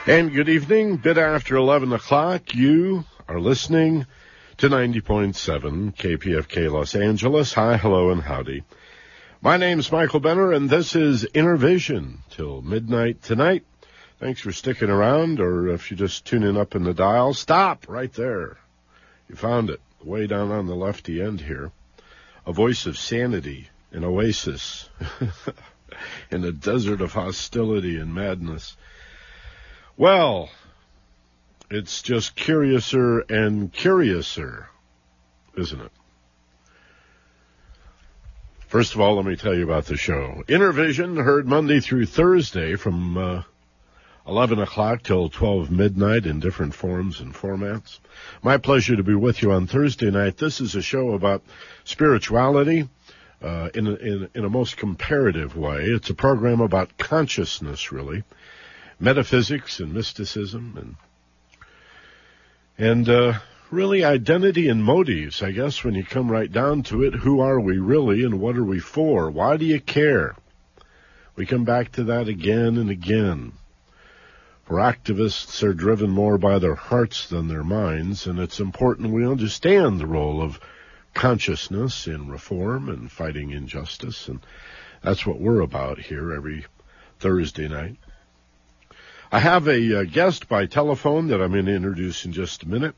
And good evening, bit after 11 o'clock. You are listening to 90.7 KPFK Los Angeles. Hi, hello, and howdy. My name's Michael Benner, and this is Intervision till midnight tonight. Thanks for sticking around, or if you're just tuning up in the dial, stop right there. You found it, way down on the lefty end here. A voice of sanity, an oasis in a desert of hostility and madness. Well, it's just curiouser and curiouser, isn't it? First of all, let me tell you about the show. Intervision, heard Monday through Thursday from 11 o'clock till 12 midnight in different forms and formats. My pleasure to be with you on Thursday night. This is a show about spirituality in a most comparative way. It's a program about consciousness, really. Metaphysics and mysticism and really identity and motives, I guess, when you come right down to it. Who are we really and what are we for? Why do you care? We come back to that again and again. For activists are driven more by their hearts than their minds, and it's important we understand the role of consciousness in reform and fighting injustice, and that's what we're about here every Thursday night. I have a guest by telephone that I'm going to introduce in just a minute,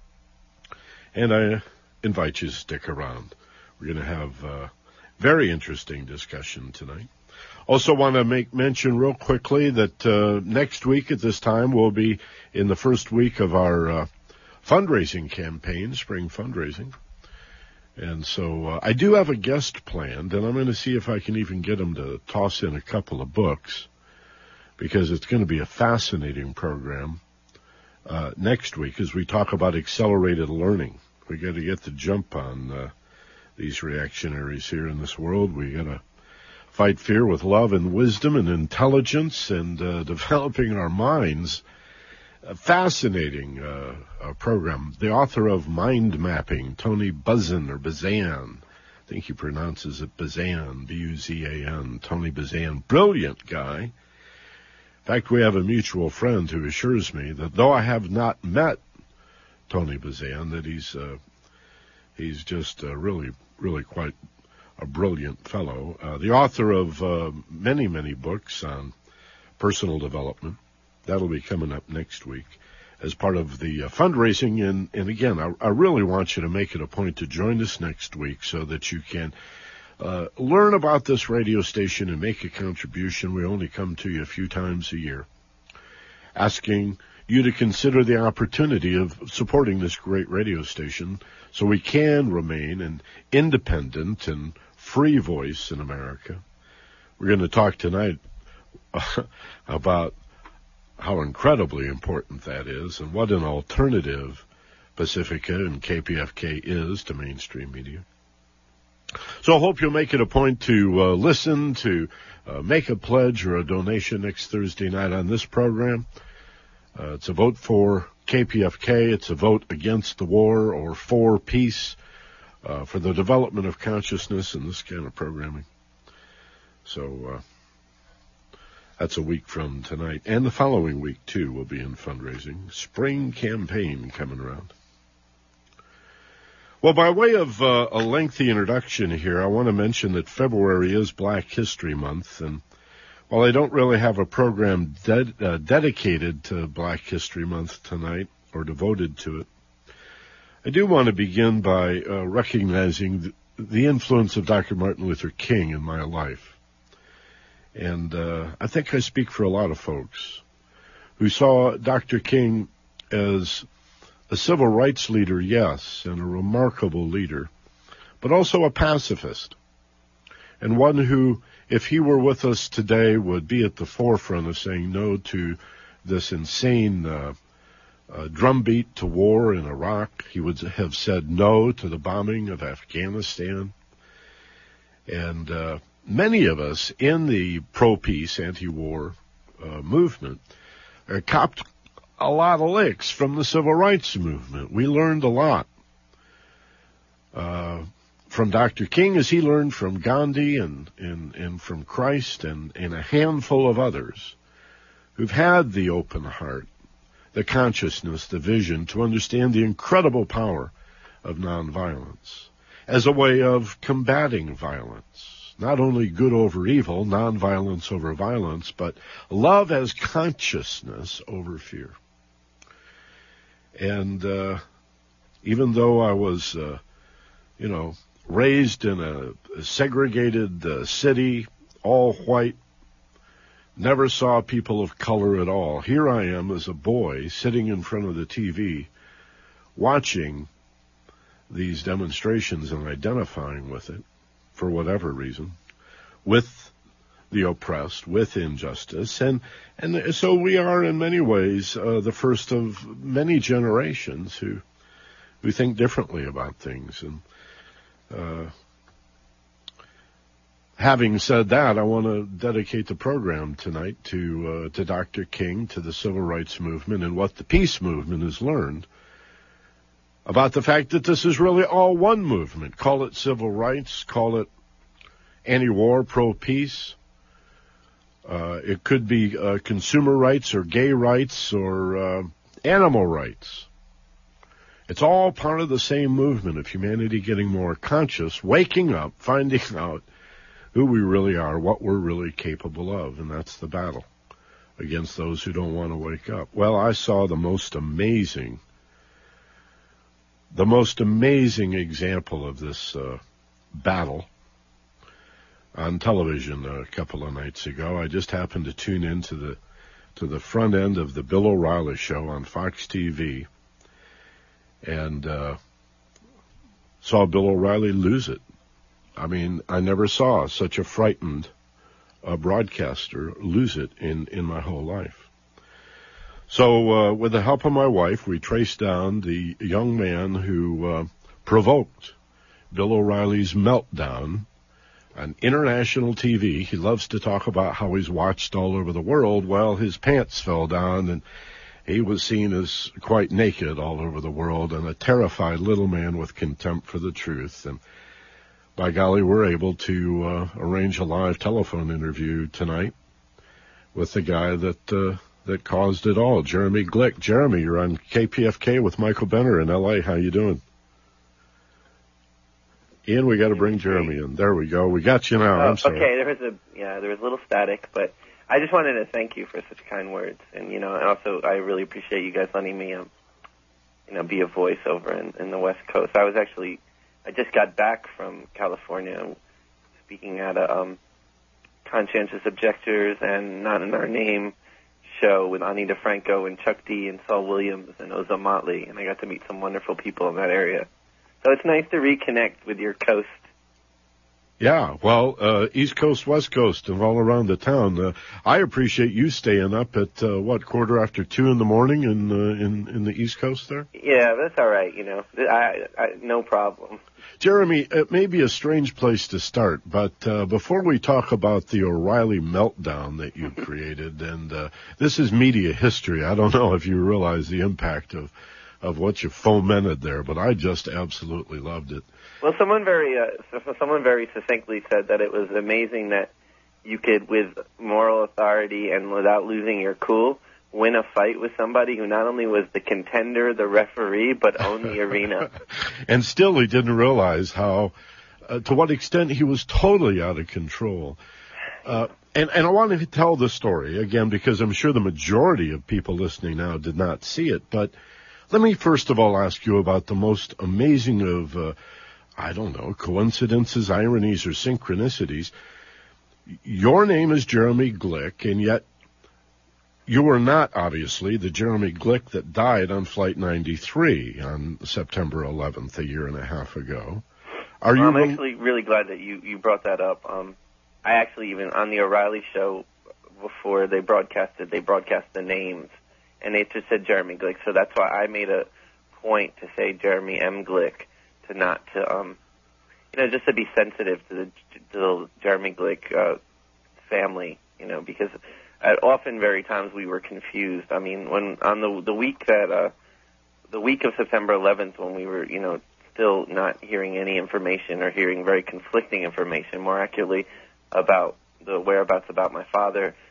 and I invite you to stick around. We're going to have a very interesting discussion tonight. Also want to make mention real quickly that next week at this time we'll be in the first week of our fundraising campaign, spring fundraising. And so I do have a guest planned, and I'm going to see if I can even get him to toss in a couple of books, because it's going to be a fascinating program next week as we talk about accelerated learning. We got to get the jump on these reactionaries here in this world. We got to fight fear with love and wisdom and intelligence and developing our minds. A fascinating program. The author of Mind Mapping, Tony Buzan, or Bazan. I think he pronounces it Bazan, B-U-Z-A-N, Tony Bazan. Brilliant guy. In fact, we have a mutual friend who assures me that though I have not met Tony Bazan, that he's just really, really quite a brilliant fellow. The author of many, many books on personal development. That'll be coming up next week as part of the fundraising. And again, I really want you to make it a point to join us next week so that you can learn about this radio station and make a contribution. We only come to you a few times a year, asking you to consider the opportunity of supporting this great radio station so we can remain an independent and free voice in America. We're going to talk tonight about how incredibly important that is and what an alternative Pacifica and KPFK is to mainstream media. So I hope you'll make it a point to listen, to make a pledge or a donation next Thursday night on this program. It's a vote for KPFK. It's a vote against the war or for peace, for the development of consciousness and this kind of programming. So that's a week from tonight. And the following week, too, will be in fundraising. Spring campaign coming around. Well, by way of a lengthy introduction here, I want to mention that February is Black History Month, and while I don't really have a program dedicated to Black History Month tonight, or devoted to it, I do want to begin by recognizing the influence of Dr. Martin Luther King in my life. And I think I speak for a lot of folks who saw Dr. King as a civil rights leader, yes, and a remarkable leader, but also a pacifist, and one who, if he were with us today, would be at the forefront of saying no to this insane drumbeat to war in Iraq. He would have said no to the bombing of Afghanistan. And many of us in the pro-peace, anti-war movement copped a lot of licks from the civil rights movement. We learned a lot from Dr. King, as he learned from Gandhi and from Christ and a handful of others who've had the open heart, the consciousness, the vision to understand the incredible power of nonviolence as a way of combating violence. Not only good over evil, nonviolence over violence, but love as consciousness over fear. And even though I was, raised in a segregated city, all white, never saw people of color at all, here I am as a boy sitting in front of the TV watching these demonstrations and identifying with it for whatever reason, with the oppressed, with injustice. And so we are in many ways the first of many generations who think differently about things. And having said that, I want to dedicate the program tonight to Dr. King, to the civil rights movement, and what the peace movement has learned about the fact that this is really all one movement. Call it civil rights, call it anti-war, pro-peace. It could be consumer rights or gay rights or animal rights. It's all part of the same movement of humanity getting more conscious, waking up, finding out who we really are, what we're really capable of, and that's the battle against those who don't want to wake up. Well, I saw the most amazing example of this battle on television a couple of nights ago. I just happened to tune in to the front end of the Bill O'Reilly show on Fox TV, and saw Bill O'Reilly lose it. I mean, I never saw such a frightened broadcaster lose it in my whole life. So with the help of my wife, we traced down the young man who provoked Bill O'Reilly's meltdown on international TV. He loves to talk about how he's watched all over the world. Well, his pants fell down, and he was seen as quite naked all over the world, and a terrified little man with contempt for the truth. And by golly, we're able to arrange a live telephone interview tonight with the guy that caused it all, Jeremy Glick. Jeremy, you're on KPFK with Michael Benner in L.A. How you doing? Ian, we got to bring Jeremy in. There we go. We got you now. I'm sorry. Okay, there was a little static, but I just wanted to thank you for such kind words, and and also I really appreciate you guys letting me be a voice over in the West Coast. I just got back from California, speaking at a Conscientious Objectors and Not in Our Name show with Ani DeFranco and Chuck D and Saul Williams and Oza Motley, and I got to meet some wonderful people in that area. So it's nice to reconnect with your coast. Yeah, well, East Coast, West Coast, and all around the town. I appreciate you staying up at, 2:15 in the morning in the East Coast there? Yeah, that's all right, I no problem. Jeremy, it may be a strange place to start, but before we talk about the O'Reilly meltdown that you created, and this is media history, I don't know if you realize the impact of what you fomented there, but I just absolutely loved it. Well, someone very succinctly said that it was amazing that you could, with moral authority and without losing your cool, win a fight with somebody who not only was the contender, the referee, but owned the arena. And still he didn't realize how, to what extent he was totally out of control. And I wanted to tell the story, again, because I'm sure the majority of people listening now did not see it, but let me first of all ask you about the most amazing of, coincidences, ironies, or synchronicities. Your name is Jeremy Glick, and yet you were not, obviously, the Jeremy Glick that died on Flight 93 on September 11th, a year and a half ago. I'm actually really glad that you brought that up. I actually, even on the O'Reilly show, before they broadcast the names, and they just said Jeremy Glick, so that's why I made a point to say Jeremy M. Glick, just to be sensitive to the Jeremy Glick family, because often very times we were confused. I mean, when on the week of September 11th, when we were, still not hearing any information or hearing very conflicting information, more accurately, about the whereabouts about my father,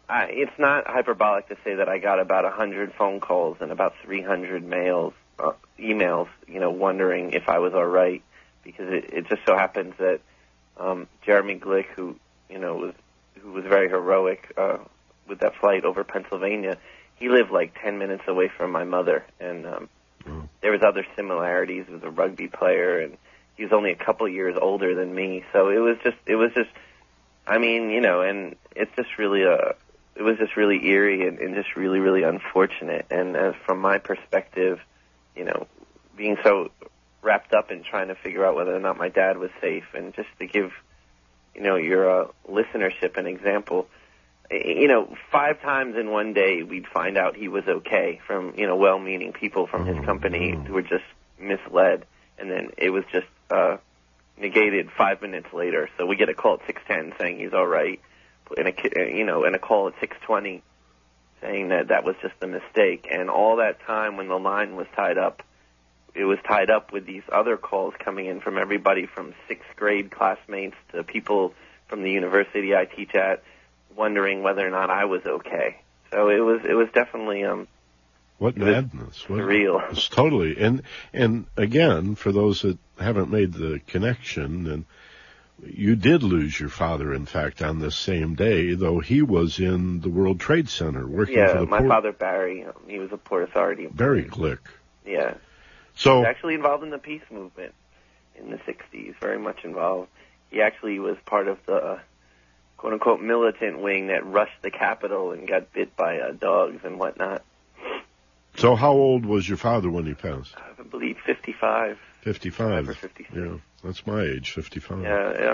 it's not hyperbolic to say that I got about 100 phone calls and about 300 emails, wondering if I was all right, because it just so happens that Jeremy Glick, who was very heroic with that flight over Pennsylvania, he lived like 10 minutes away from my mother, and there was other similarities. He was a rugby player, and he was only a couple years older than me, so it was just, I mean, and it's just really it was just really eerie and just really, really unfortunate. And from my perspective, being so wrapped up in trying to figure out whether or not my dad was safe, and just to give, your listenership an example, 5 times in one day we'd find out he was okay from, well-meaning people from his company who were just misled, and then it was just negated 5 minutes later. So we get a call at 6:10 saying he's all right, and a call at 6:20 saying that was just a mistake. And all that time when the line was tied up, it was tied up with these other calls coming in from everybody from 6th grade classmates to people from the university I teach at, wondering whether or not I was okay. So it was definitely what madness! Surreal. It's totally. And again, for those that haven't made the connection, and you did lose your father, in fact, on this same day, though he was in the World Trade Center working for the my father, Barry, he was a Port Authority employee. Barry Glick. Yeah. So he was actually involved in the peace movement in the 60s, very much involved. He actually was part of the quote-unquote militant wing that rushed the Capitol and got bit by dogs and whatnot. So how old was your father when he passed? I believe 55. 55. Or 56. Yeah, that's my age, 55. Yeah,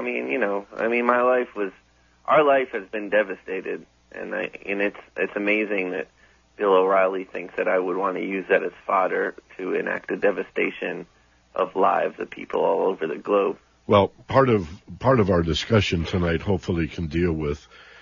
our life has been devastated, and it's amazing that Bill O'Reilly thinks that I would want to use that as fodder to enact the devastation of lives of people all over the globe. Well, part of our discussion tonight hopefully can deal with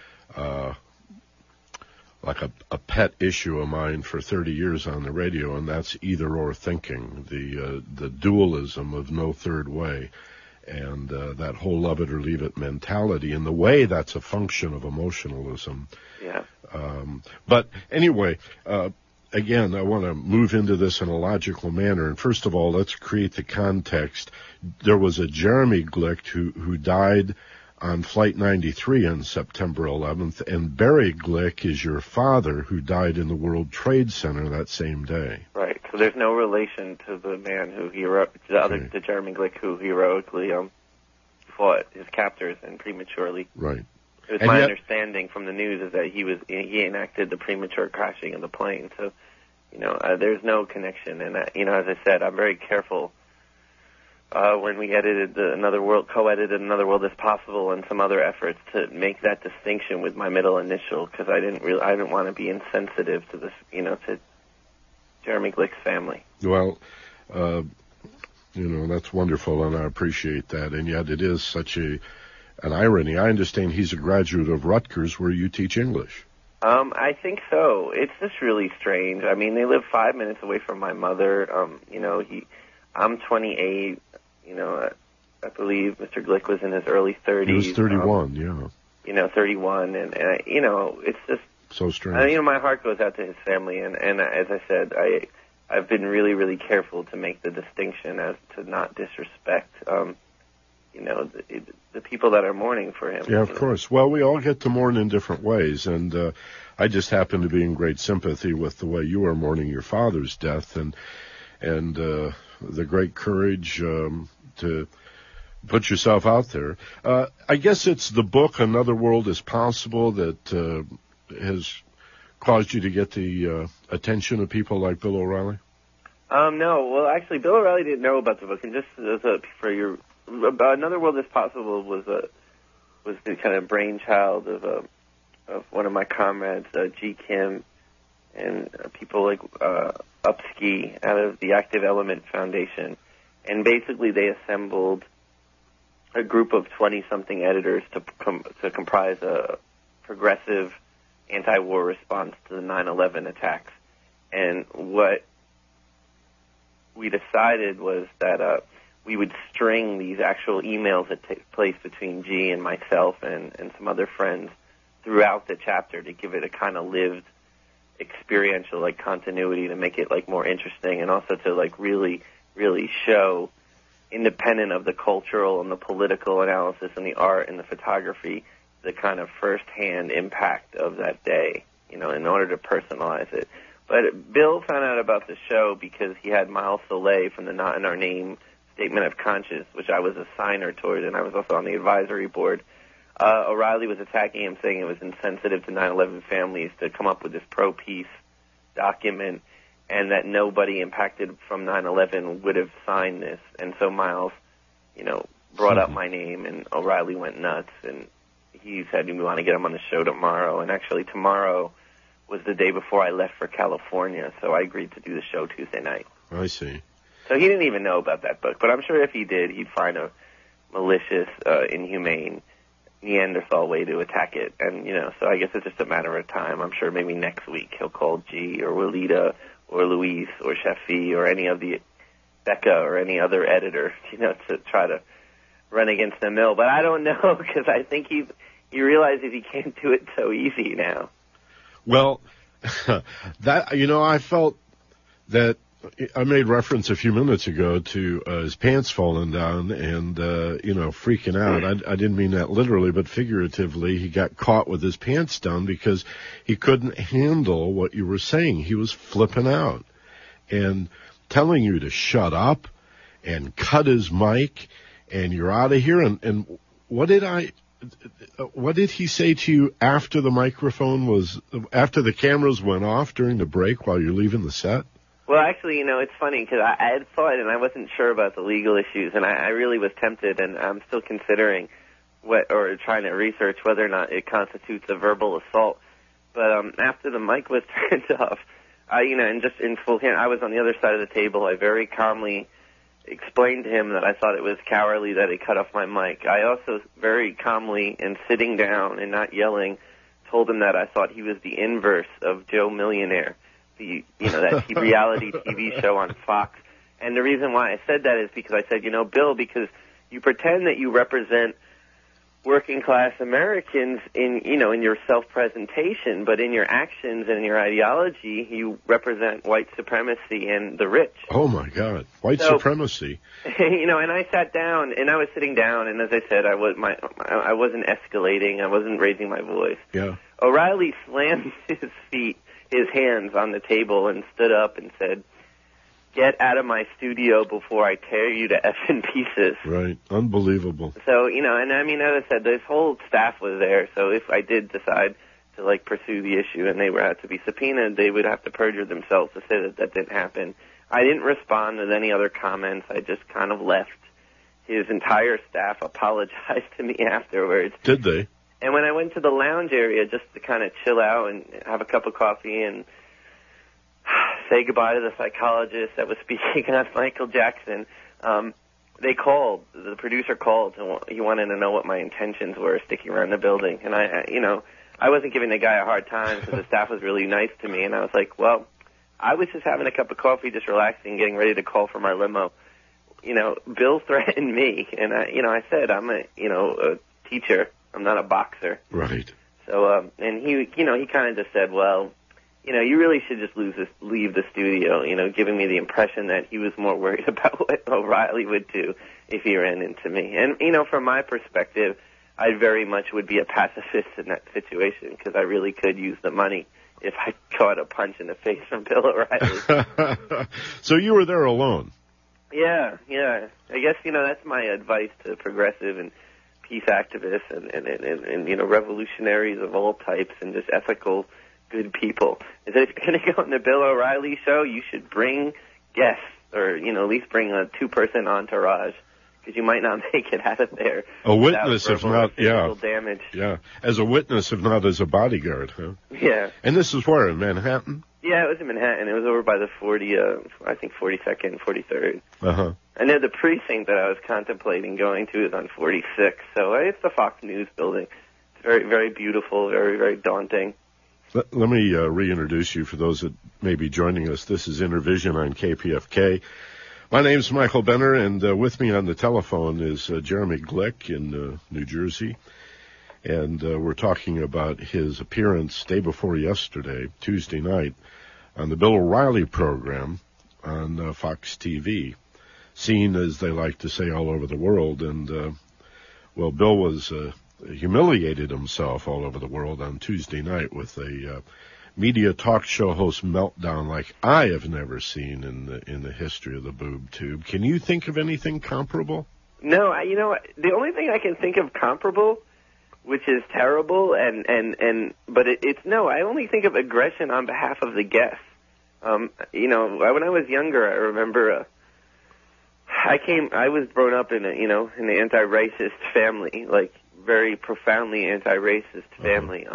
like a pet issue of mine for 30 years on the radio, and that's either-or thinking, the dualism of no third way, and that whole love it or leave it mentality. In the way, that's a function of emotionalism. Yeah. But anyway, again, I want to move into this in a logical manner. And first of all, let's create the context. There was a Jeremy Glick who died on Flight 93 on September 11th, and Barry Glick is your father, who died in the World Trade Center that same day. Right. So there's no relation to the man who to Jeremy Glick, who heroically fought his captors and prematurely. Right. It was my understanding from the news is that he enacted the premature crashing of the plane. So, there's no connection. And as I said, I'm very careful when we co-edited Another World Is Possible and some other efforts to make that distinction with my middle initial, because I didn't want to be insensitive to this, to Jeremy Glick's family. Well, that's wonderful, and I appreciate that. And yet it is such an irony. I understand he's a graduate of Rutgers, where you teach English. I think so. It's just really strange. I mean, they live 5 minutes away from my mother. I'm 28. I believe Mr. Glick was in his early 30s. He was 31, 31, and it's just so strange. My heart goes out to his family, and as I said, I've been really, really careful to make the distinction as to not disrespect, the people that are mourning for him. Yeah, of course. Well, we all get to mourn in different ways, and I just happen to be in great sympathy with the way you are mourning your father's death, and the great courage to put yourself out there. I guess it's the book Another World Is Possible that has caused you to get the attention of people like Bill O'Reilly? No. Well, actually, Bill O'Reilly didn't know about the book, and just Another World Is Possible was the kind of brainchild of one of my comrades, G. Kim, and people like Upski out of the Active Element Foundation. And basically they assembled a group of 20-something editors to comprise a progressive anti-war response to the 9/11 attacks. And what we decided was that we would string these actual emails that take place between G and myself and some other friends throughout the chapter to give it a kind of lived, experiential, like, continuity to make it, like, more interesting, and also to, like, really, really show, independent of the cultural and the political analysis and the art and the photography, the kind of first-hand impact of that day, you know, in order to personalize it. But Bill found out about the show because he had Miles Soleil from the Not in Our Name Statement of Conscience, which I was a signer toward, and I was also on the advisory board. O'Reilly was attacking him, saying it was insensitive to 9/11 families to come up with this pro-peace document, and that nobody impacted from 9/11 would have signed this. And so Miles, you know, brought up my name, and O'Reilly went nuts, and he said, we want to get him on the show tomorrow. And actually tomorrow was the day before I left for California, so I agreed to do the show Tuesday night. I see. So he didn't even know about that book, but I'm sure if he did, he'd find a malicious, inhumane, Neanderthal way to attack it. And, you know, so I guess it's just a matter of time. I'm sure maybe next week he'll call G or Walida or Luis or Shafi or any of the Becca or any other editor, you know, to try to run against the mill. But I don't know, because I think he realizes he can't do it so easy now. Well, that, you know, I felt that I made reference a few minutes ago to his pants falling down and, you know, freaking out. I didn't mean that literally, but figuratively. He got caught with his pants down because he couldn't handle what you were saying. He was flipping out and telling you to shut up and cut his mic and you're out of here. And what did he say to you after after the cameras went off during the break while you're leaving the set? Well, actually, you know, it's funny because I had thought, and I wasn't sure about the legal issues, and I really was tempted, and I'm still considering trying to research whether or not it constitutes a verbal assault. But after the mic was turned off, you know, and just in full hand, I was on the other side of the table. I very calmly explained to him that I thought it was cowardly that he cut off my mic. I also very calmly and sitting down and not yelling told him that I thought he was the inverse of Joe Millionaire. That reality TV show on Fox. And the reason why I said that is because I said, you know, Bill, because you pretend that you represent working class Americans in your self-presentation, but in your actions and in your ideology, you represent white supremacy and the rich. Oh my God, white supremacy! You know, and I sat down and I was sitting down, and as I said, I wasn't escalating, I wasn't raising my voice. Yeah. O'Reilly slammed his hands on the table and stood up and said, "Get out of my studio before I tear you to effing pieces." Right. Unbelievable. So, you know, and I mean, as I said, this whole staff was there, so if I did decide to, like, pursue the issue and they were to be subpoenaed, they would have to perjure themselves to say that didn't happen. I didn't respond with any other comments. I just kind of left. His entire staff apologized to me afterwards. Did they? And when I went to the lounge area just to kind of chill out and have a cup of coffee and say goodbye to the psychologist that was speaking on Michael Jackson, they called. The producer called, and he wanted to know what my intentions were sticking around the building. And I wasn't giving the guy a hard time because the staff was really nice to me. And I was like, well, I was just having a cup of coffee, just relaxing, getting ready to call for my limo. You know, Bill threatened me, and I said I'm a teacher. I'm not a boxer. Right. So, and he kind of just said, well, you know, you really should just leave the studio, you know, giving me the impression that he was more worried about what O'Reilly would do if he ran into me. And, you know, from my perspective, I very much would be a pacifist in that situation because I really could use the money if I caught a punch in the face from Bill O'Reilly. So you were there alone? Yeah. I guess, you know, that's my advice to progressive and peace activists and you know, revolutionaries of all types and just ethical, good people, is that if you're going to go on the Bill O'Reilly show, you should bring guests or, you know, at least bring a 2-person entourage because you might not make it out of there. A witness, if not, damage. Yeah, as a witness, if not as a bodyguard, huh? Yeah. And this is where, in Manhattan? Yeah, it was in Manhattan. It was over by the 42nd, 43rd. Uh-huh. And then the precinct that I was contemplating going to is on 46. So it's the Fox News building. It's very, very beautiful, very, very daunting. Let me reintroduce you for those that may be joining us. This is Intervision on KPFK. My name's Michael Benner, and with me on the telephone is Jeremy Glick in New Jersey. And we're talking about his appearance day before yesterday, Tuesday night, on the Bill O'Reilly program on Fox TV, seen, as they like to say, all over the world. And, Bill was humiliated himself all over the world on Tuesday night with a media talk show host meltdown like I have never seen in the history of the boob tube. Can you think of anything comparable? No, the only thing I can think of comparable, which is terrible, but I only think of aggression on behalf of the guests. When I was younger, I remember I was brought up in in an anti-racist family, like very profoundly anti-racist family.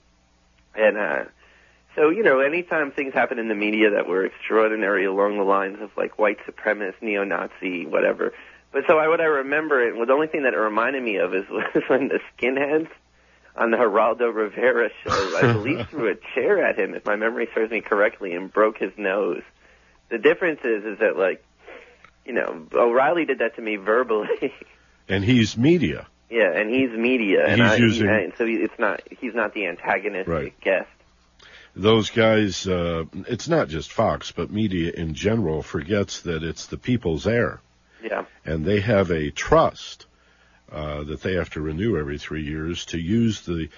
So anytime things happen in the media that were extraordinary along the lines of like white supremacist, neo-Nazi, whatever. But so what I remember, and the only thing that it reminded me of was when the skinheads on the Geraldo Rivera show, I believe, threw a chair at him, if my memory serves me correctly, and broke his nose. The difference is that, like, O'Reilly did that to me verbally. And he's media. Yeah, and he's media. So he's not the antagonistic guest. Those guys, it's not just Fox, but media in general forgets that it's the people's air. Yeah. And they have a trust that they have to renew every 3 years to use the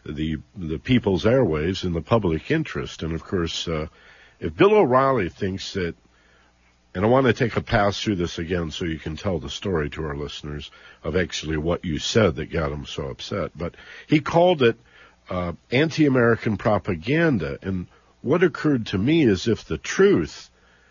people's airwaves in the public interest. And, of course, if Bill O'Reilly thinks that, and I want to take a pass through this again so you can tell the story to our listeners of actually what you said that got him so upset, but he called it anti-American propaganda. And what occurred to me is if the truth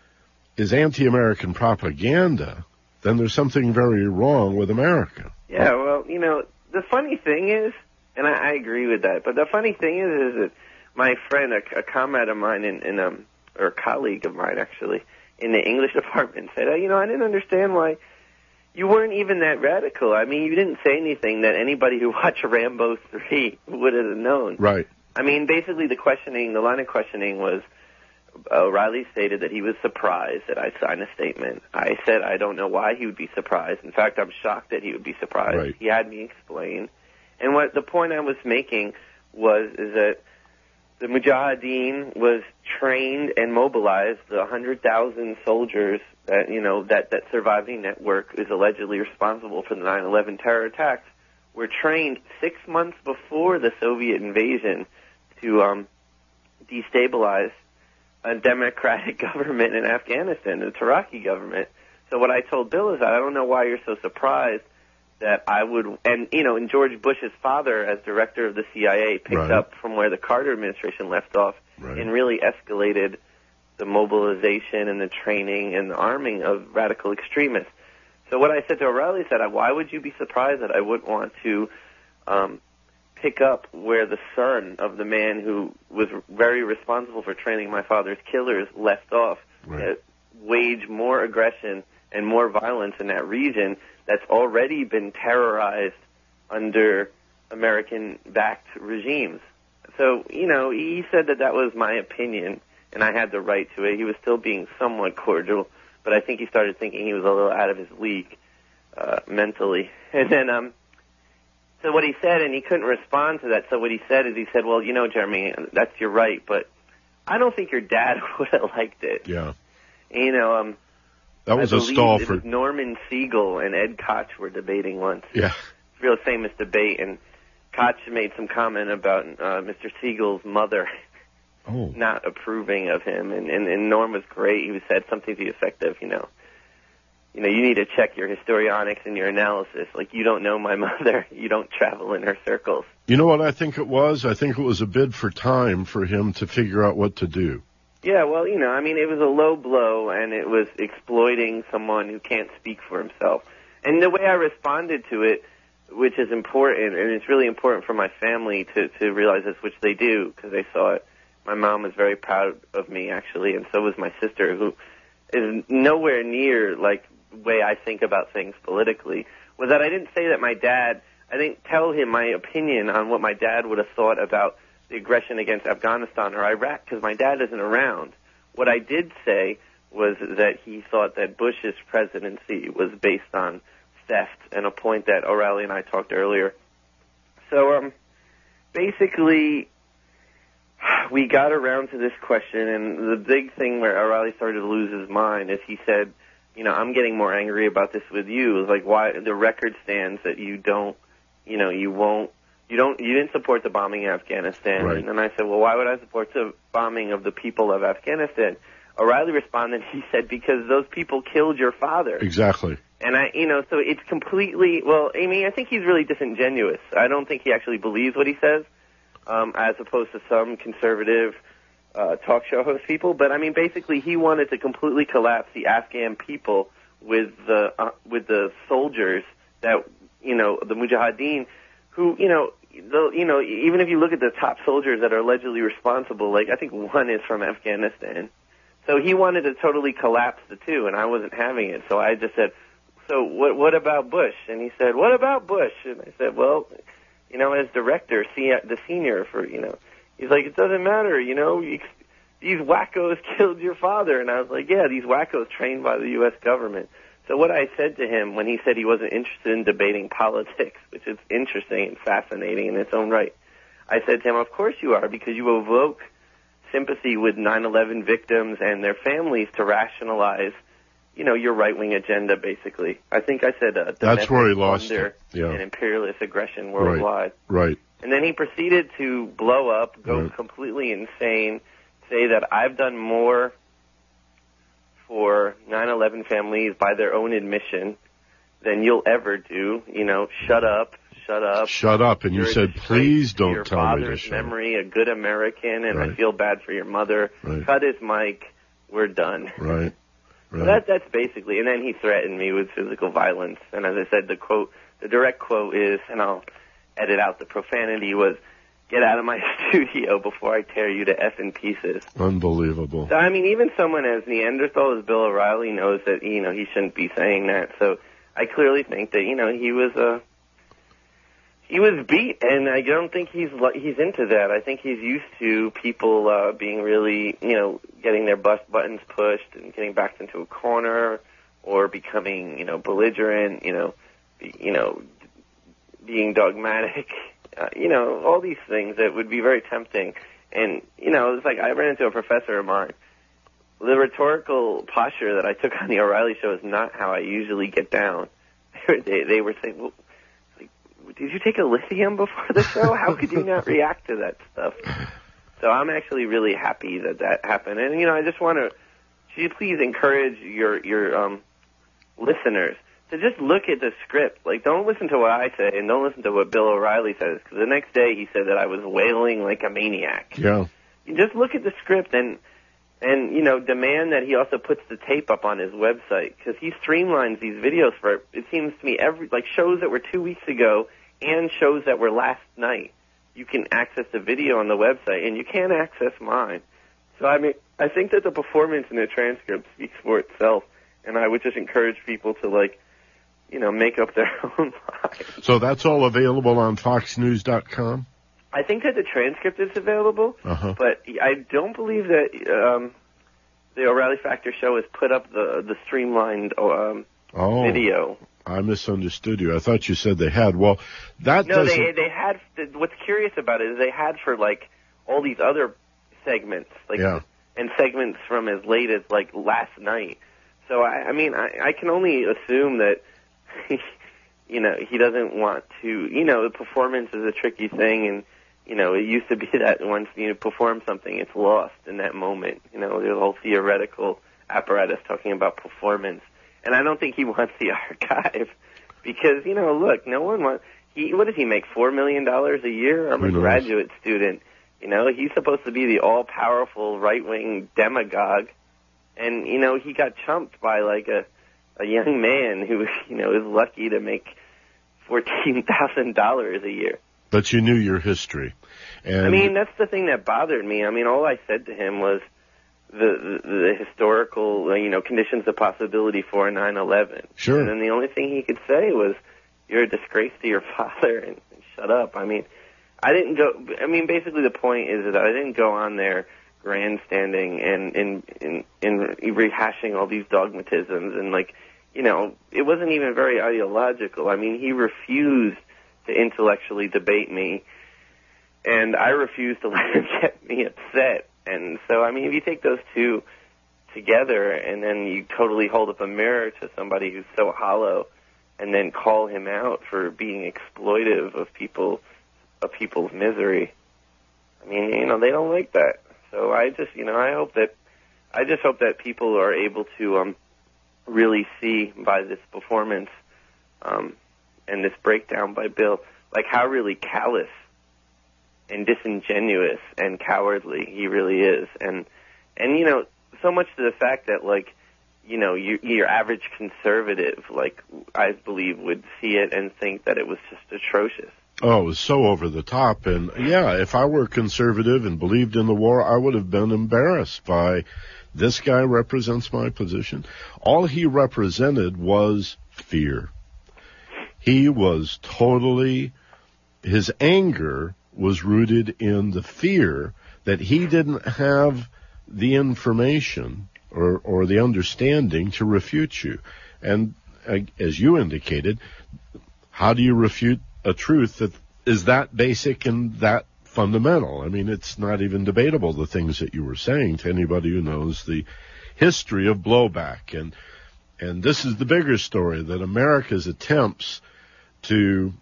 is anti-American propaganda, then there's something very wrong with America. Yeah, well, the funny thing is, and I agree with that, but the funny thing is that my friend, a comrade of mine, or a colleague of mine, actually, in the English department said, I didn't understand why you weren't even that radical. I mean, you didn't say anything that anybody who watched Rambo 3 would have known. Right. I mean, basically the line of questioning was, O'Reilly stated that he was surprised that I signed a statement. I said I don't know why he would be surprised. In fact, I'm shocked that he would be surprised. Right. He had me explain. And what the point I was making is that the Mujahideen was trained and mobilized. The 100,000 soldiers that that surviving network is allegedly responsible for the 9/11 terror attacks were trained 6 months before the Soviet invasion to destabilize a democratic government in Afghanistan, the Taraki government. So what I told Bill is that I don't know why you're so surprised that I would, and George Bush's father, as director of the CIA, picked up from where the Carter administration left off and really escalated the mobilization and the training and the arming of radical extremists. So what I said to O'Reilly said, why would you be surprised that I wouldn't want to pick up where the son of the man who was very responsible for training my father's killers left off, wage more aggression and more violence in that region that's already been terrorized under American-backed regimes. So, he said that was my opinion, and I had the right to it. He was still being somewhat cordial, but I think he started thinking he was a little out of his league mentally. And then, so what he said, and he couldn't respond to that, so what he said is, well, Jeremy, that's your right, but I don't think your dad would have liked it. Yeah. That was a stall for Norman Siegel and Ed Koch were debating once. Yeah. Real famous debate, and Koch made some comment about Mr. Siegel's mother not approving of him, and Norm was great. He said something to the effect of, you need to check your histrionics and your analysis. Like, you don't know my mother. You don't travel in her circles. You know what I think it was? I think it was a bid for time for him to figure out what to do. Yeah, well, it was a low blow, and it was exploiting someone who can't speak for himself. And the way I responded to it, which is important, and it's really important for my family to realize this, which they do, because they saw it. My mom was very proud of me, actually, and so was my sister, who is nowhere near, like, the way I think about things politically, was that I didn't say that I didn't tell him my opinion on what my dad would have thought about the aggression against Afghanistan or Iraq, because my dad isn't around. What I did say was that he thought that Bush's presidency was based on theft, and a point that O'Reilly and I talked earlier. So, basically, we got around to this question, and the big thing where O'Reilly started to lose his mind is he said, you know, I'm getting more angry about this with you. It was like, why the record stands that you don't, you know, you didn't support the bombing of Afghanistan. Right. And then I said, well, why would I support the bombing of the people of Afghanistan? O'Reilly responded, he said, because those people killed your father. Exactly. And so it's completely, well, I think he's really disingenuous. I don't think he actually believes what he says, as opposed to some conservative talk show host people. But I mean, basically, he wanted to completely collapse the Afghan people with the soldiers that, you know, the Mujahideen, who, even if you look at the top soldiers that are allegedly responsible, like I think one is from Afghanistan. So he wanted to totally collapse the two, and I wasn't having it. So I just said, so what about Bush? And he said, what about Bush? And I said, well, you know, as director, the senior for, you know, he's like, it doesn't matter, you know, these wackos killed your father. And I was like, yeah, these wackos trained by the U.S. government. So what I said to him when he said he wasn't interested in debating politics, which is interesting and fascinating in its own right, I said to him, of course you are, because you evoke sympathy with 9/11 victims and their families to rationalize, you know, your right-wing agenda, basically. I think I said that's where he lost it. Yeah. And imperialist aggression worldwide. Right. And then he proceeded to blow up, go completely insane, say that I've done more for 9/11 families by their own admission than you'll ever do. You know, shut up. And you said, please don't tell me to shut up. Your father's memory, a good American, and I feel bad for your mother. Right. Cut his mic. We're done. Right. So that's basically, and then he threatened me with physical violence. And as I said, the direct quote is, and I'll edit out the profanity, was, get out of my studio before I tear you to effing pieces. Unbelievable. So, I mean, even someone as Neanderthal as Bill O'Reilly knows that, you know, he shouldn't be saying that. So I clearly think that, you know, he was beat, and I don't think he's into that. I think he's used to people being really, you know, getting their buttons pushed and getting backed into a corner, or becoming, you know, belligerent, being dogmatic, you know, all these things that would be very tempting. And, you know, it's like I ran into a professor of mine. The rhetorical posture that I took on the O'Reilly show is not how I usually get down. They were saying, well, did you take a lithium before the show? How could you not react to that stuff? So I'm actually really happy that happened. And, you know, I just want to please encourage your listeners to just look at the script. Like, don't listen to what I say and don't listen to what Bill O'Reilly says, because the next day he said that I was wailing like a maniac. Yeah. You just look at the script and you know, demand that he also puts the tape up on his website, because he streamlines these videos for, it seems to me, shows that were 2 weeks ago and shows that were last night. You can access the video on the website, and you can't access mine. So, I mean, I think that the performance in the transcript speaks for itself, and I would just encourage people to, like, you know, make up their own minds. So that's all available on FoxNews.com? I think that the transcript is available, but I don't believe that the O'Reilly Factor show has put up the streamlined video. I misunderstood you. I thought you said they had. Well, that no, they had. What's curious about it is they had for like all these other segments, and segments from as late as like last night. So I mean, I can only assume that. You know, he doesn't want to. You know, the performance is a tricky thing, and you know, it used to be that once you perform something, it's lost in that moment. You know, there's a whole theoretical apparatus talking about performance. And I don't think he wants the archive because, you know, look, no one wants, what does he make, $4 million a year? I'm a graduate student. You know, he's supposed to be the all-powerful right-wing demagogue. And, you know, he got chumped by like a young man who, you know, is lucky to make $14,000 a year. But you knew your history. And I mean, that's the thing that bothered me. I mean, all I said to him was the historical, you know, conditions of possibility for 9/11. Sure. And then the only thing he could say was, you're a disgrace to your father, and shut up. I mean, basically the point is that I didn't go on there grandstanding and rehashing all these dogmatisms and, like, you know, it wasn't even very ideological. I mean, he refused to intellectually debate me, and I refuse to let him get me upset. And so, I mean, if you take those two together and then you totally hold up a mirror to somebody who's so hollow and then call him out for being exploitive of people's misery, I mean, you know, they don't like that. So I just, you know, I just hope that people are able to really see by this performance and this breakdown by Bill, like how really callous and disingenuous and cowardly he really is. And you know, so much to the fact that, like, you know, your average conservative, like, I believe, would see it and think that it was just atrocious. Oh, it was so over the top. And yeah, if I were conservative and believed in the war, I would have been embarrassed by this guy represents my position. All he represented was fear. He was totally, his anger was rooted in the fear that he didn't have the information or the understanding to refute you. And as you indicated, how do you refute a truth that is that basic and that fundamental? I mean, it's not even debatable, the things that you were saying, to anybody who knows the history of blowback. And this is the bigger story, that America's attempts to,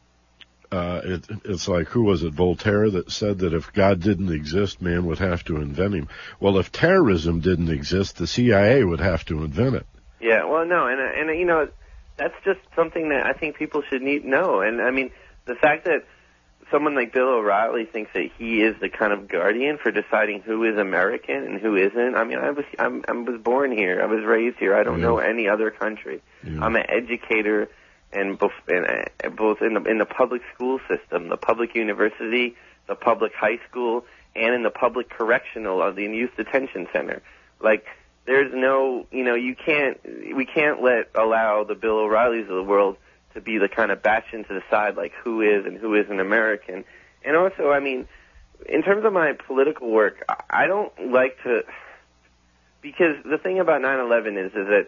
it's like, who was it, Voltaire, that said that if God didn't exist, man would have to invent him. Well, if terrorism didn't exist, the CIA would have to invent it. Yeah, well, no, and you know, that's just something that I think people should know. And I mean, the fact that someone like Bill O'Reilly thinks that he is the kind of guardian for deciding who is American and who isn't. I mean, I was born here. I was raised here. I don't know any other country. Yeah. I'm an educator, and both in the public school system, the public university, the public high school, and in the public correctional of the youth detention center. Like, there's no, you know, we can't allow the Bill O'Reillys of the world to be the kind of bastion to the side, like who is and who isn't American. And also, I mean, in terms of my political work, I don't like to, because the thing about 9/11 is that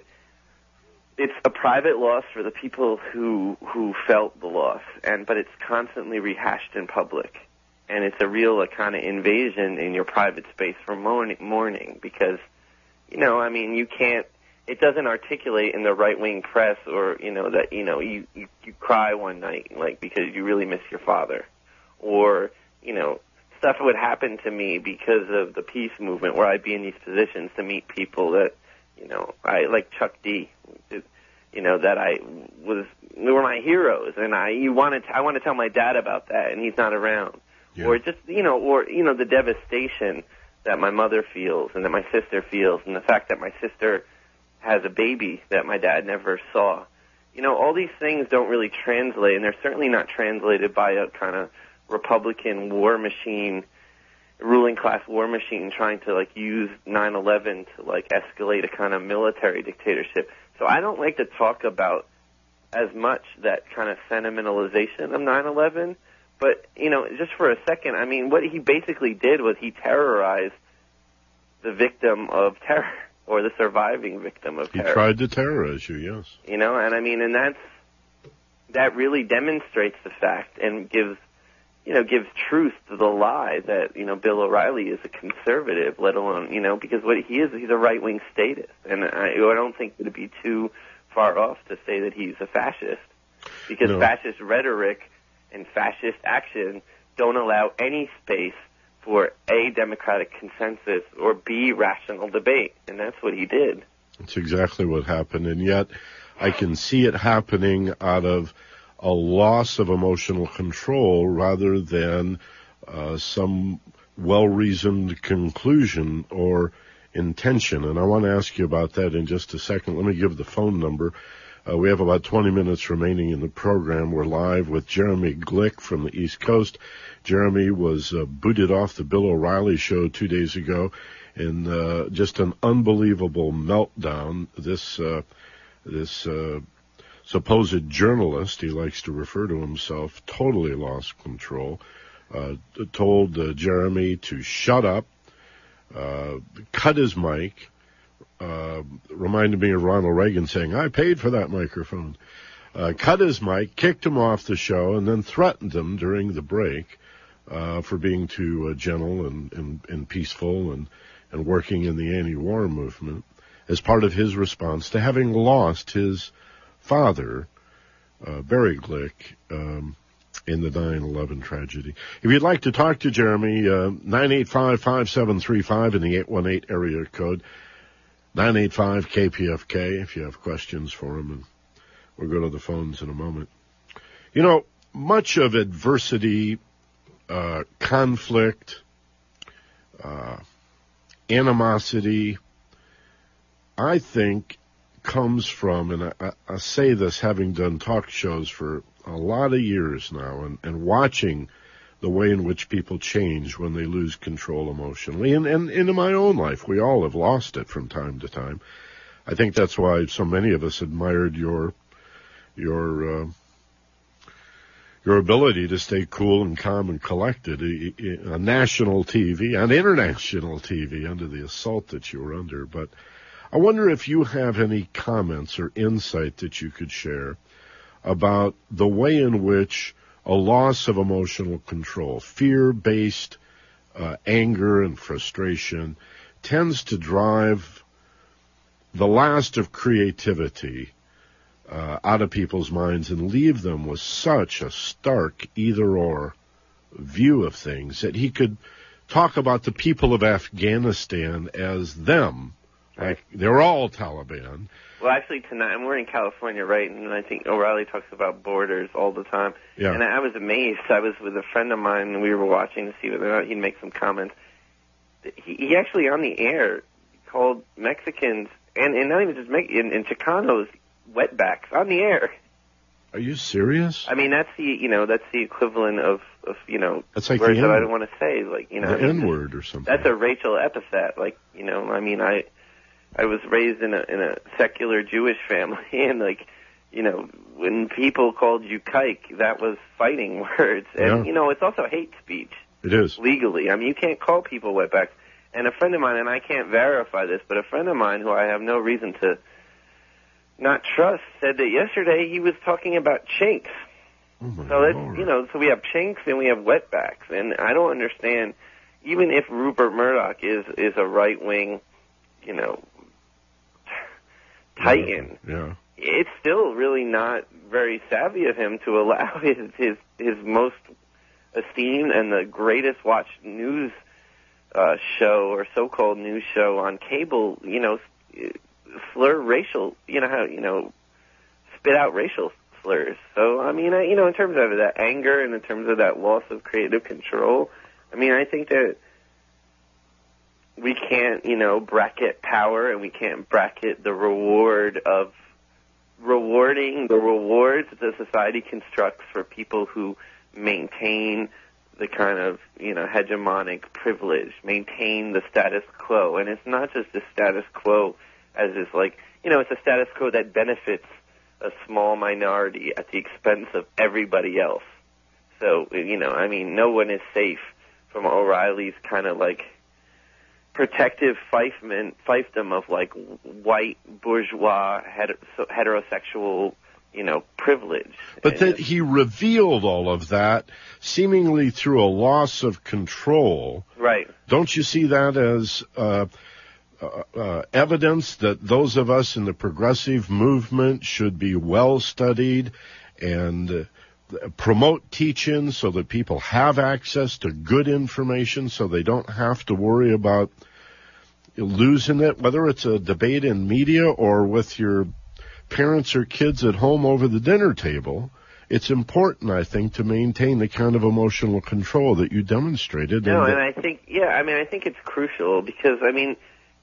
it's a private loss for the people who felt the loss, but it's constantly rehashed in public, and it's a real kind of invasion in your private space for mourning, because, you know, I mean, you can't. It doesn't articulate in the right-wing press, or, you know, that, you know, you cry one night, like, because you really miss your father. Or, you know, stuff would happen to me because of the peace movement, where I'd be in these positions to meet people that, you know, like Chuck D, you know, that they were my heroes, and I want to tell my dad about that, and he's not around. Yeah. Or just, you know, the devastation that my mother feels and that my sister feels, and the fact that my sister has a baby that my dad never saw. You know, all these things don't really translate, and they're certainly not translated by a kind of Republican war machine, ruling class war machine, trying to, like, use 9/11 to, like, escalate a kind of military dictatorship. So I don't like to talk about as much that kind of sentimentalization of 9/11, but, you know, just for a second, I mean, what he basically did was he terrorized the victim of terror, or the surviving victim of terror. He tried to terrorize you, yes. You know, and I mean, and that really demonstrates the fact and gives truth to the lie that, you know, Bill O'Reilly is a conservative, let alone, you know, because what he is, he's a right-wing statist. And I don't think it would be too far off to say that he's a fascist, because fascist rhetoric and fascist action don't allow any space for A, democratic consensus, or B, rational debate. And that's what he did. That's exactly what happened. And yet I can see it happening out of a loss of emotional control rather than some well-reasoned conclusion or intention. And I want to ask you about that in just a second. Let me give the phone number. We have about 20 minutes remaining in the program. We're live with Jeremy Glick from the East Coast. Jeremy was booted off the Bill O'Reilly show 2 days ago in just an unbelievable meltdown. This supposed journalist, he likes to refer to himself, totally lost control, told Jeremy to shut up, cut his mic, reminded me of Ronald Reagan saying, "I paid for that microphone." cut his mic, kicked him off the show, and then threatened him during the break for being too gentle and peaceful and working in the anti-war movement as part of his response to having lost his father, Barry Glick, in the 9/11 tragedy. If you'd like to talk to Jeremy, 985-5735 in the 818 area code, 985-KPFK if you have questions for him, and we'll go to the phones in a moment. You know, much of adversity, conflict, animosity, I think, comes from, and I say this having done talk shows for a lot of years now, and watching the way in which people change when they lose control emotionally. And in my own life, we all have lost it from time to time. I think that's why so many of us admired your ability to stay cool and calm and collected on national TV and international TV under the assault that you were under. But I wonder if you have any comments or insight that you could share about the way in which a loss of emotional control, fear-based anger and frustration, tends to drive the last of creativity out of people's minds and leave them with such a stark either-or view of things that he could talk about the people of Afghanistan as them. Like, they're all Taliban. Well, actually, tonight, we're in California, right? And I think O'Reilly talks about borders all the time. Yeah. And I was amazed. I was with a friend of mine, and we were watching to see whether or not he'd make some comments. He actually, on the air, called Mexicans, and not even just Mexicans, and Chicanos, wetbacks, on the air. Are you serious? I mean, that's the equivalent of that's like words that I don't want to say, like, the N-word or something. That's a racial epithet, like, I mean, I was raised in a secular Jewish family, and when people called you kike, that was fighting words. And, it's also hate speech. It is. Legally. I mean, you can't call people wetbacks. And a friend of mine, and I can't verify this, but a friend of mine who I have no reason to not trust said that yesterday he was talking about chinks. Oh my so that's, Lord. So we have chinks and we have wetbacks. And I don't understand, even if Rupert Murdoch is a right-wing, titan. Yeah. It's still really not very savvy of him to allow his most esteemed and the greatest watched news show or so-called news show on cable, slur racial, spit out racial slurs. So, I mean, in terms of that anger and in terms of that loss of creative control, I mean, I think that we can't, bracket power, and we can't bracket the reward of rewarding the rewards that society constructs for people who maintain the kind of, hegemonic privilege, maintain the status quo. And it's not just the status quo as is it's a status quo that benefits a small minority at the expense of everybody else. So, no one is safe from O'Reilly's kind of protective fiefdom of white bourgeois heterosexual privilege. But that he revealed all of that seemingly through a loss of control. Right. Don't you see that as evidence that those of us in the progressive movement should be well studied and promote teaching so that people have access to good information so they don't have to worry about losing it, whether it's a debate in media or with your parents or kids at home over the dinner table? It's important, I think, to maintain the kind of emotional control that you demonstrated. No, and I think it's crucial because, a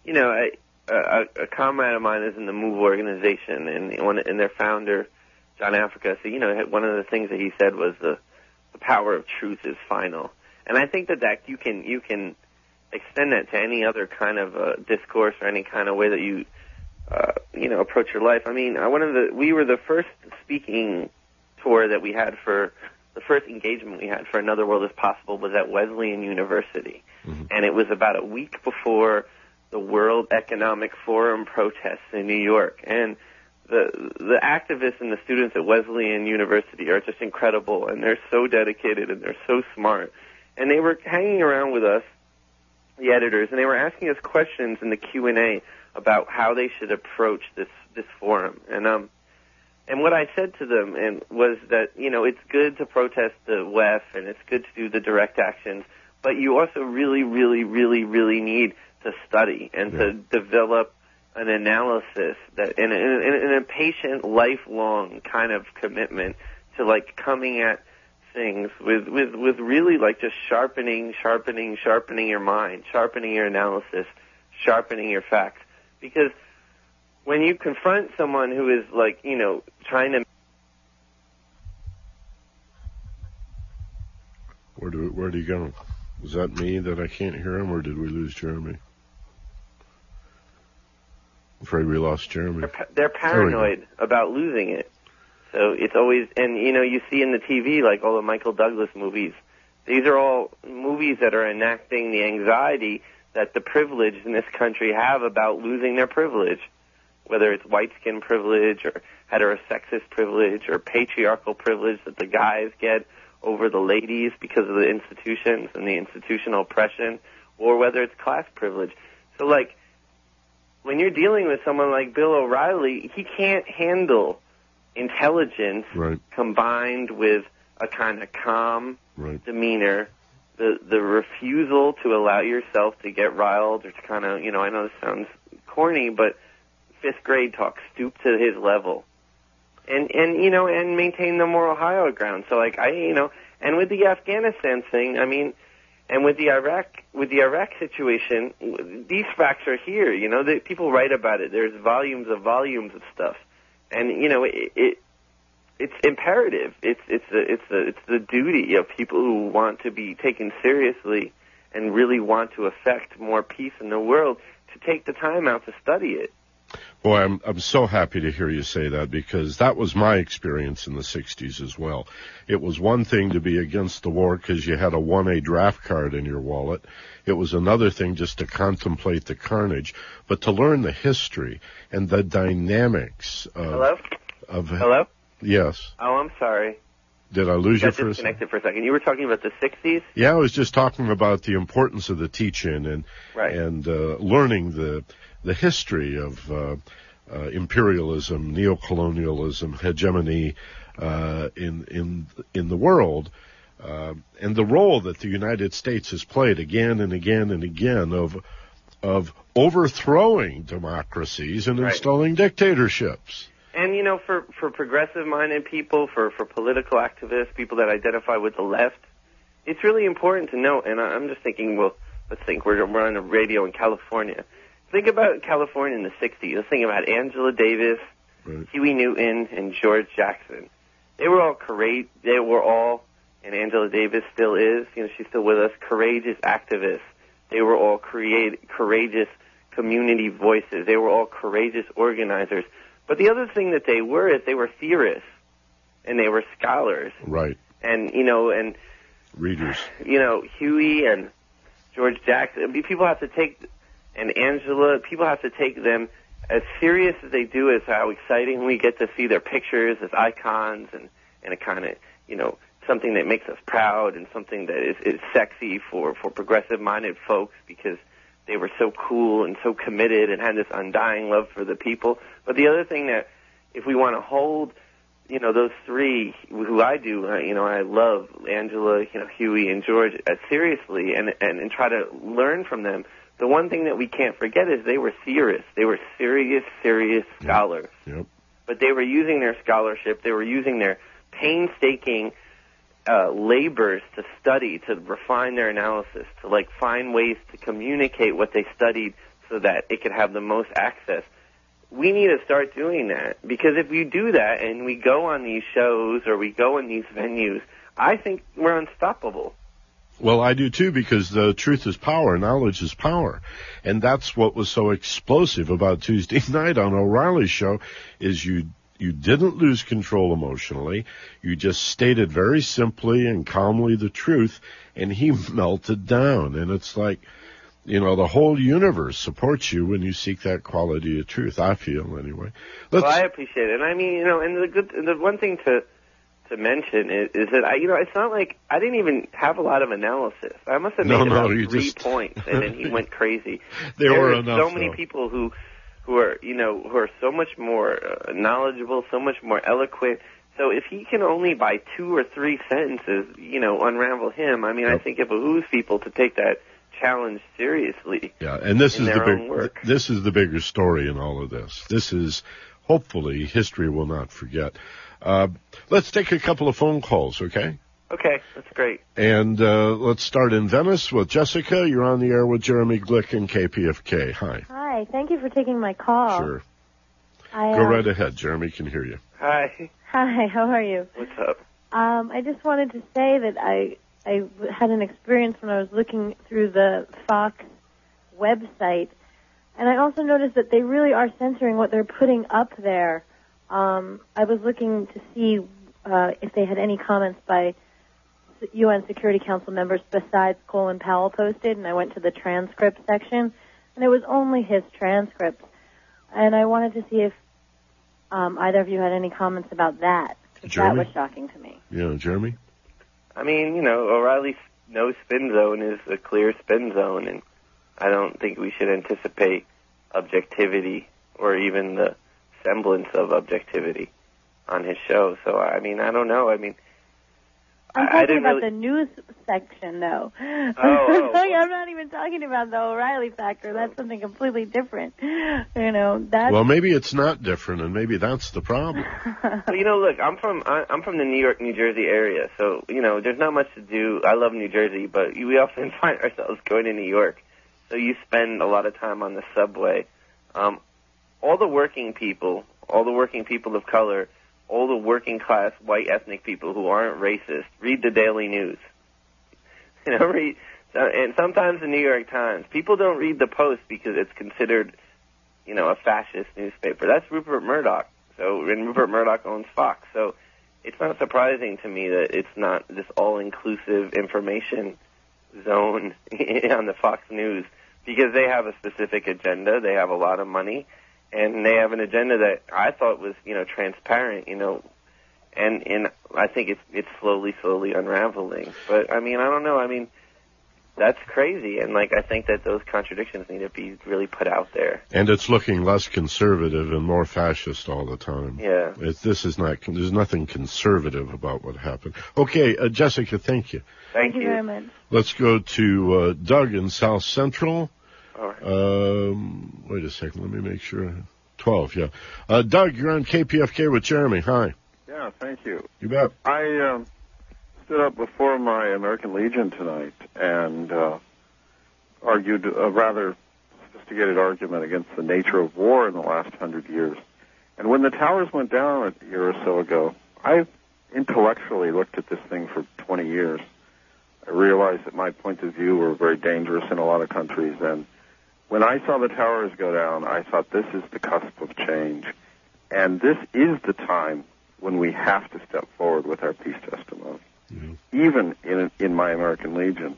comrade of mine is in the MOVE organization, and their founder, John Africa, so, one of the things that he said was the power of truth is final. And I think that you can extend that to any other kind of discourse or any kind of way that you approach your life. I mean, we were the first speaking tour that we had the first engagement we had for Another World is Possible was at Wesleyan University. Mm-hmm. And it was about a week before the World Economic Forum protests in New York. And the activists and the students at Wesleyan University are just incredible, and they're so dedicated and they're so smart. And they were hanging around with us, the editors, and they were asking us questions in the Q&A about how they should approach this forum. And what I said to them was that, it's good to protest the WEF and it's good to do the direct actions, but you also really, really, really, really need to study and to develop an analysis that in a patient, lifelong kind of commitment to like coming at things with really like just sharpening your mind, sharpening your analysis, sharpening your facts. Because when you confront someone who is like, trying to... Where'd he go? Was that me that I can't hear him, or did we lose Jeremy? I'm afraid we lost Jeremy. They're paranoid about losing it. So it's always, and you see in the TV, like all the Michael Douglas movies, these are all movies that are enacting the anxiety that the privileged in this country have about losing their privilege, whether it's white skin privilege or heterosexist privilege or patriarchal privilege that the guys get over the ladies because of the institutions and the institutional oppression, or whether it's class privilege. So like, when you're dealing with someone like Bill O'Reilly, he can't handle intelligence combined with a kind of calm demeanor, the refusal to allow yourself to get riled or to kind of, I know this sounds corny, but fifth grade talk, stoop to his level, and maintain the moral higher ground. So like and with the Afghanistan thing, and with the Iraq situation, these facts are here. People write about it. There's volumes of stuff, and it's imperative. It's the duty of people who want to be taken seriously and really want to affect more peace in the world to take the time out to study it. Boy, I'm so happy to hear you say that, because that was my experience in the 60s as well. It was one thing to be against the war because you had a 1A draft card in your wallet. It was another thing just to contemplate the carnage, but to learn the history and the dynamics of... Hello? Yes. Oh, I'm sorry. Did I lose you for a second? Disconnected for a second. You were talking about the 60s? Yeah, I was just talking about the importance of the teach-in and learning the history of imperialism, neocolonialism, hegemony in the world, and the role that the United States has played again and again and again of overthrowing democracies and installing dictatorships. And, for progressive-minded people, for political activists, people that identify with the left, it's really important to note, and I'm just thinking, well, let's think, we're on the radio in California. Think about California in the 60s. Let's think about Angela Davis, Huey Newton, and George Jackson. They were all and Angela Davis still is, she's still with us, courageous activists. They were all courageous community voices. They were all courageous organizers. But the other thing that they were is they were theorists, and they were scholars. Right. And, and... readers. Huey and George Jackson, people have to take... And Angela, people have to take them as serious as they do as how exciting we get to see their pictures as icons and a kind of, something that makes us proud and something that is sexy for progressive-minded folks because they were so cool and so committed and had this undying love for the people. But the other thing that, if we want to hold, those three, who I do, I love Angela, Huey and George seriously and try to learn from them. The one thing that we can't forget is they were theorists. They were serious scholars. Yep. But they were using their scholarship, they were using their painstaking labors to study, to refine their analysis, to find ways to communicate what they studied so that it could have the most access. We need to start doing that, because if we do that and we go on these shows or we go in these venues, I think we're unstoppable. Well, I do too, because the truth is power, knowledge is power. And that's what was so explosive about Tuesday night on O'Reilly's show, is you didn't lose control emotionally. You just stated very simply and calmly the truth, and he melted down. And it's like, the whole universe supports you when you seek that quality of truth. I feel anyway. Well, I appreciate it, and I mean, and the one thing to mention is that it's not like I didn't even have a lot of analysis. I must have made about 3 points, and then he went crazy. There were so many people who are so much more knowledgeable, so much more eloquent. So if he can only by 2 or 3 sentences, unravel him, I mean, I think it behooves people to take that challenge seriously. Yeah, and this is the bigger story in all of this. This is, hopefully, history will not forget. Let's take a couple of phone calls, okay? Okay, that's great. And let's start in Venice with Jessica. You're on the air with Jeremy Glick and KPFK. Hi. Hi, thank you for taking my call. Sure. Go right ahead. Jeremy can hear you. Hi. Hi, how are you? What's up? I just wanted to say that I had an experience when I was looking through the Fox website, and I also noticed that they really are censoring what they're putting up there. I was looking to see if they had any comments by UN Security Council members besides Colin Powell posted, and I went to the transcript section, and it was only his transcripts. And I wanted to see if either of you had any comments about that. That was shocking to me. Yeah, Jeremy? I mean, O'Reilly's no spin zone is a clear spin zone, and I don't think we should anticipate objectivity or even the semblance of objectivity on his show. So, I mean, I don't know. I mean, I'm talking about the news section, though. Oh. I'm not even talking about the O'Reilly factor. That's something completely different. Well, maybe it's not different, and maybe that's the problem. Well, look, I'm from the New York, New Jersey area, so there's not much to do. I love New Jersey, but we often find ourselves going to New York, so you spend a lot of time on the subway. All the working people of color, all the working class white ethnic people who aren't racist, read the Daily News. And sometimes the New York Times. People don't read the Post because it's considered, a fascist newspaper. That's Rupert Murdoch. And Rupert Murdoch owns Fox. So it's not surprising to me that it's not this all-inclusive information zone on the Fox News, because they have a specific agenda. They have a lot of money. And they have an agenda that I thought was, transparent, and I think it's slowly unraveling. But, I mean, I don't know. I mean, that's crazy. And, I think that those contradictions need to be really put out there. And it's looking less conservative and more fascist all the time. Yeah. There's nothing conservative about what happened. Okay, Jessica, thank you. Thank you very much. Let's go to Doug in South Central. All right. Wait a second. Let me make sure. 12, yeah. Doug, you're on KPFK with Jeremy. Hi. Yeah, thank you. You bet. I stood up before my American Legion tonight and argued a rather sophisticated argument against the nature of war in the last 100 years. And when the towers went down a year or so ago, I intellectually looked at this thing for 20 years. I realized that my point of view were very dangerous in a lot of countries, and when I saw the towers go down, I thought this is the cusp of change. And this is the time when we have to step forward with our peace testimony, even in my American Legion.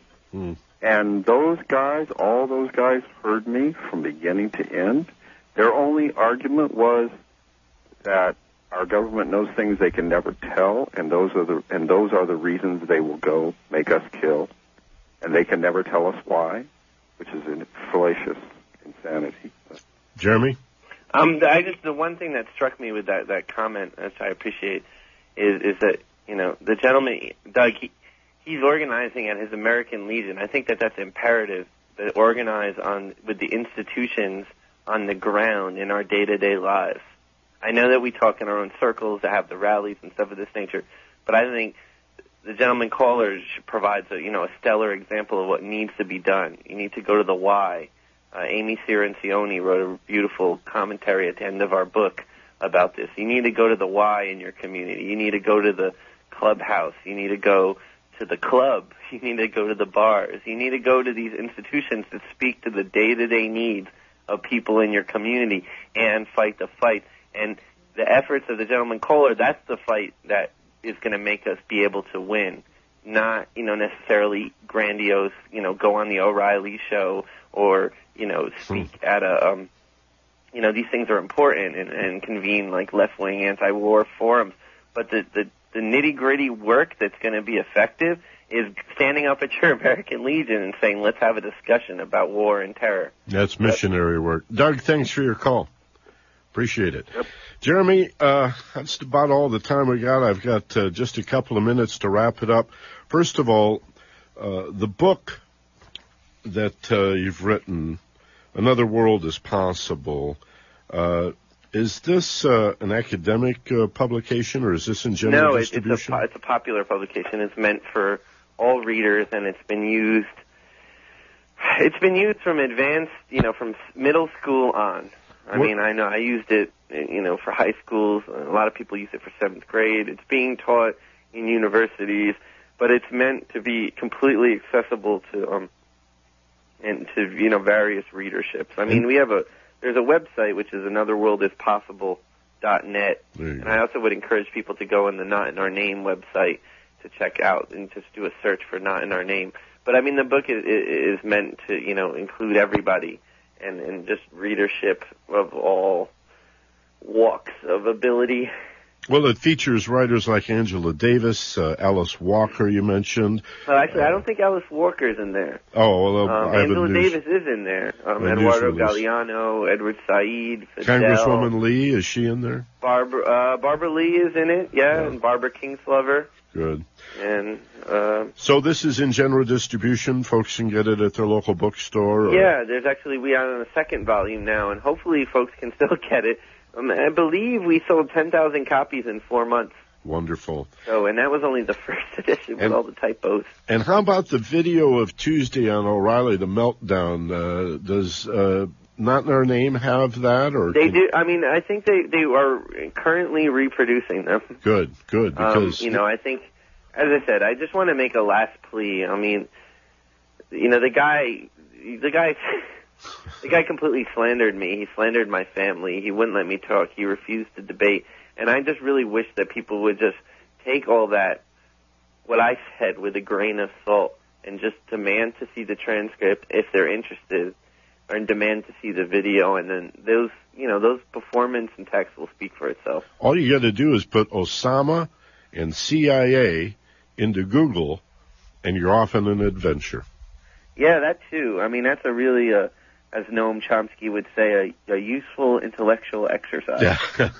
And those guys, all those guys heard me from beginning to end. Their only argument was that our government knows things they can never tell, and those are the reasons they will go make us kill, and they can never tell us why, which is fallacious insanity. Jeremy? The one thing that struck me with that comment, which I appreciate, is that, the gentleman, Doug, he's organizing at his American Legion. I think that's imperative, to organize with the institutions on the ground in our day-to-day lives. I know that we talk in our own circles to have the rallies and stuff of this nature, but I think the gentleman caller provides a stellar example of what needs to be done. You need to go to the why. Amy Cirancione wrote a beautiful commentary at the end of our book about this. You need to go to the why in your community. You need to go to the clubhouse. You need to go to the club. You need to go to the bars. You need to go to these institutions that speak to the day-to-day needs of people in your community and fight the fight. And the efforts of the gentleman caller, that's the fight that is going to make us be able to win. Not, necessarily grandiose, go on the O'Reilly show or, speak at a, these things are important and convene like left-wing anti-war forums. But the nitty-gritty work that's going to be effective is standing up at your American Legion and saying, let's have a discussion about war and terror. That's missionary work. Doug, thanks for your call. Appreciate it. Yep. Jeremy, that's about all the time we got. I've got just a couple of minutes to wrap it up. First of all, the book that you've written, Another World is Possible, is this an academic publication, or is this in general distribution? No, it's a popular publication. It's meant for all readers, and it's been used from advanced, from middle school on. I mean, I know I used it, for high schools. A lot of people use it for 7th grade. It's being taught in universities, but it's meant to be completely accessible to various readerships. I mean, there's a website which is anotherworldispossible.net, and I also would encourage people to go on the Not in Our Name website to check out and just do a search for Not in Our Name. But I mean, the book is meant to, include everybody and just readership of all walks of ability. Well, it features writers like Angela Davis, Alice Walker, you mentioned. Actually, I don't think Alice Walker's in there. Oh, well, Angela Davis is in there. Eduardo Galeano, Edward Said, Fidel. Congresswoman Lee, is she in there? Barbara Lee is in it, yeah. And Barbara Kingslover. Good. And so this is in general distribution. Folks can get it at their local bookstore. Yeah, we are on a second volume now, and hopefully folks can still get it. I believe we sold 10,000 copies in 4 months. Wonderful. So, and that was only the first edition with all the typos. And how about the video of Tuesday on O'Reilly, the meltdown? Does Not in Our Name have that? Or they do. I mean, I think they are currently reproducing them. Good, because I think, as I said, I just want to make a last plea. I mean, the guy completely slandered me. He slandered my family. He wouldn't let me talk. He refused to debate. And I just really wish that people would just take all that, what I said, with a grain of salt and just demand to see the transcript if they're interested, or demand to see the video, and then those performance and text will speak for itself. All you got to do is put Osama and CIA into Google, and you're off on an adventure. Yeah, that too. I mean, that's a really, as Noam Chomsky would say, a useful intellectual exercise. Yeah.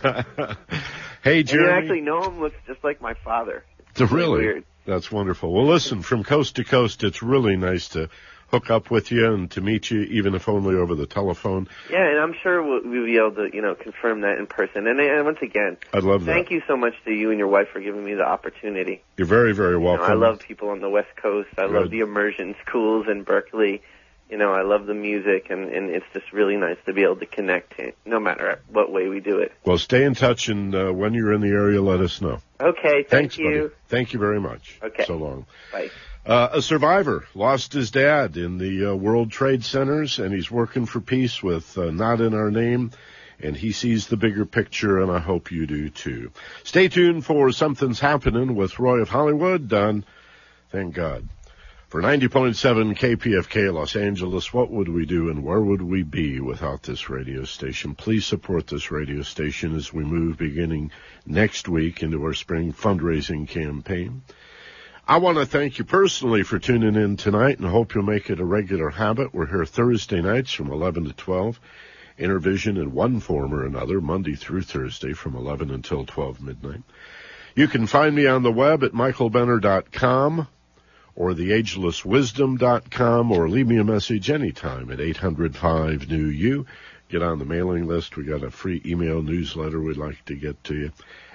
Hey, Jeremy. And actually, Noam looks just like my father. It's really weird. That's wonderful. Well, listen, from coast to coast, it's really nice to hook up with you and to meet you, even if only over the telephone. Yeah, and I'm sure we'll be able to, confirm that in person. And once again, I'd love that. Thank you so much to you and your wife for giving me the opportunity. You're very, very welcome. I love people on the West Coast. I love the immersion schools in Berkeley. I love the music, and it's just really nice to be able to connect, no matter what way we do it. Well, stay in touch, and when you're in the area, let us know. Okay, Thanks, you. Buddy. Thank you very much. Okay. So long. Bye. A survivor lost his dad in the World Trade Centers, and he's working for peace with Not in Our Name, and he sees the bigger picture, and I hope you do too. Stay tuned for Something's Happening with Roy of Hollywood. Done. Thank God. For 90.7 KPFK Los Angeles, what would we do and where would we be without this radio station? Please support this radio station as we move beginning next week into our spring fundraising campaign. I want to thank you personally for tuning in tonight and hope you'll make it a regular habit. We're here Thursday nights from 11 to 12. Intervision in one form or another, Monday through Thursday from 11 until 12 midnight. You can find me on the web at michaelbenner.com or theagelesswisdom.com, or leave me a message anytime at 800-5-NEW-YOU. Get on the mailing list. We got a free email newsletter we'd like to get to you.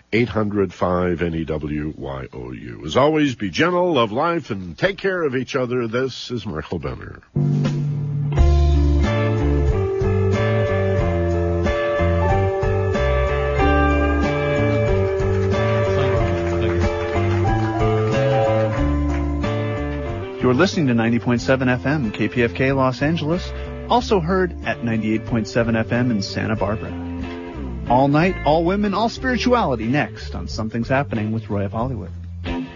800-5-NEWYOU. As always, be gentle, love life, and take care of each other. This is Michael Benner. You're listening to 90.7 FM, KPFK Los Angeles, also heard at 98.7 FM in Santa Barbara. All night, all women, all spirituality next on Something's Happening with Roy of Hollywood.